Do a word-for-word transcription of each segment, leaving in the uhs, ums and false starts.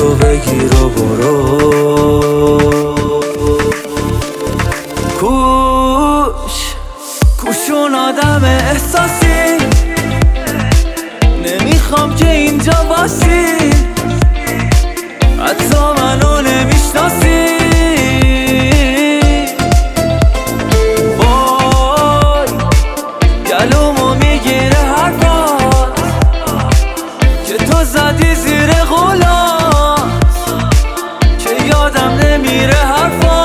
تو بگیر و برو. کوش کوشون آدم احساسی، نمیخوام که اینجا باشی، حتی منو نمیشناسی. وای گلومو میگیره حرفات که تو زدی زیر غولات، که یادم نمیره حرفات.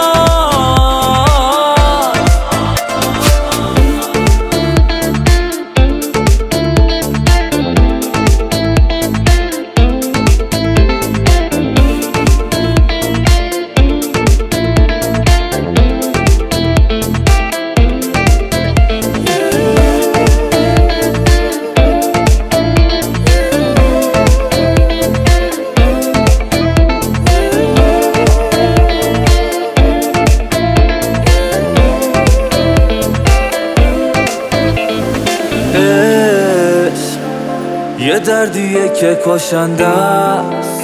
یه دردیه که کشنده است،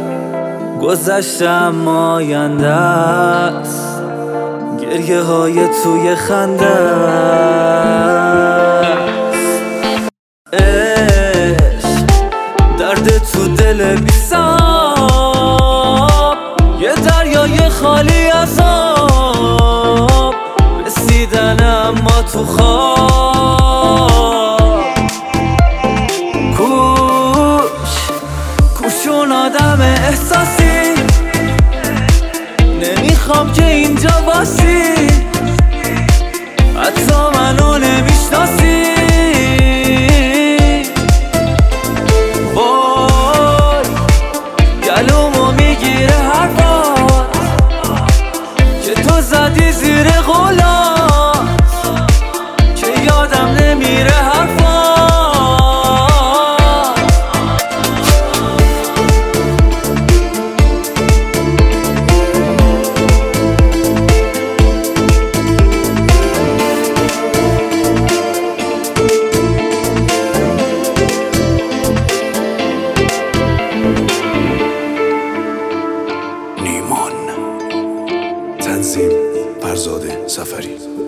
گذشتم آینده است، گریه های توی خنده است. عشق درد تو دل بی‌حساب، یه دریای خالی از آب، رسیدن اما تو خواب. کوشون آدم احساسی، نمیخوام که اینجا باشی، حتی منو نمیشناسی. وای گلومو میگیره حرفات که تو زدی زیر غولات، که یادم نمیره حرفات. تنظیم فرزاد سفری.